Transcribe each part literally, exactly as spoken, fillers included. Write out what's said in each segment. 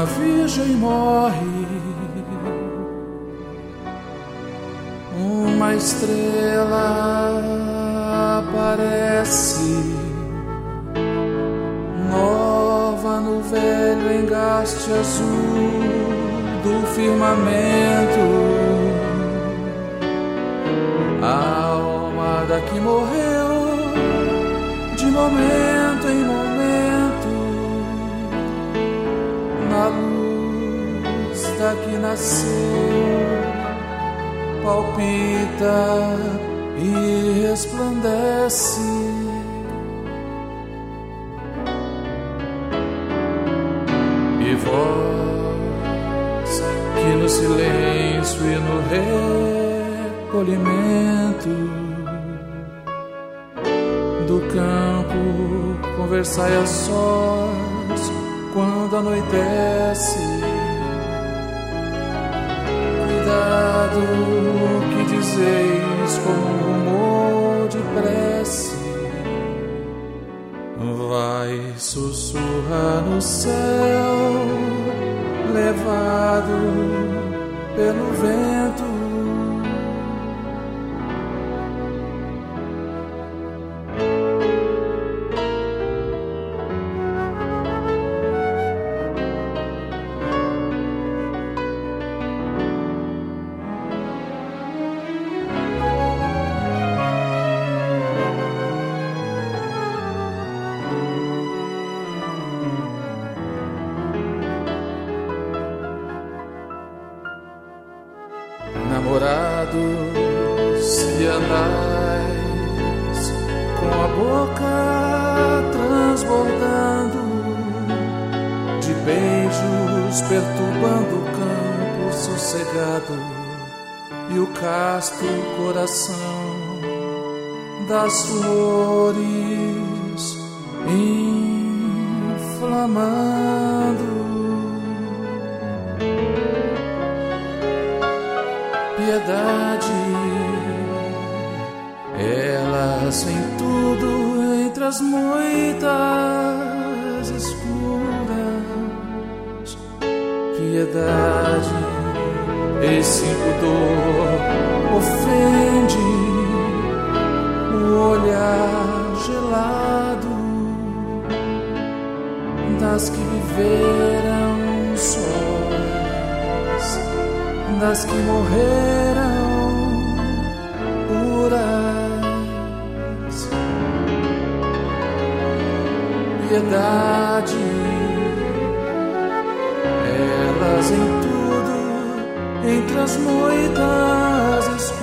virgem morre, uma estrela aparece, nova no velho engaste azul do firmamento. A alma da que morreu, de momento em momento, na luz da que nasceu, palpita e resplandece. E vós que no silêncio e no recolhimento do campo conversai a sós quando anoitece, cuidado que dizeis como um rumor de prece, vai sussurrar no céu, levado pelo vento. Namorados que andais com a boca transbordando de beijos, perturbando o campo sossegado e o casto coração das flores inflamando. Piedade, elas vêm tudo entre as moitas escuras. Piedade, esse pudor ofende o olhar gelado das que viveram sós, das que morreram puras. Piedade, elas em tudo, entre as moitas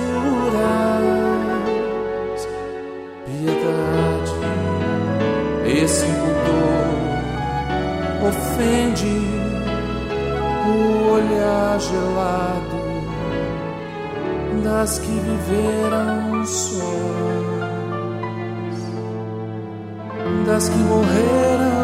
escuras. Piedade, esse pudor ofende o olhar gelado das que viveram sós, das que morreram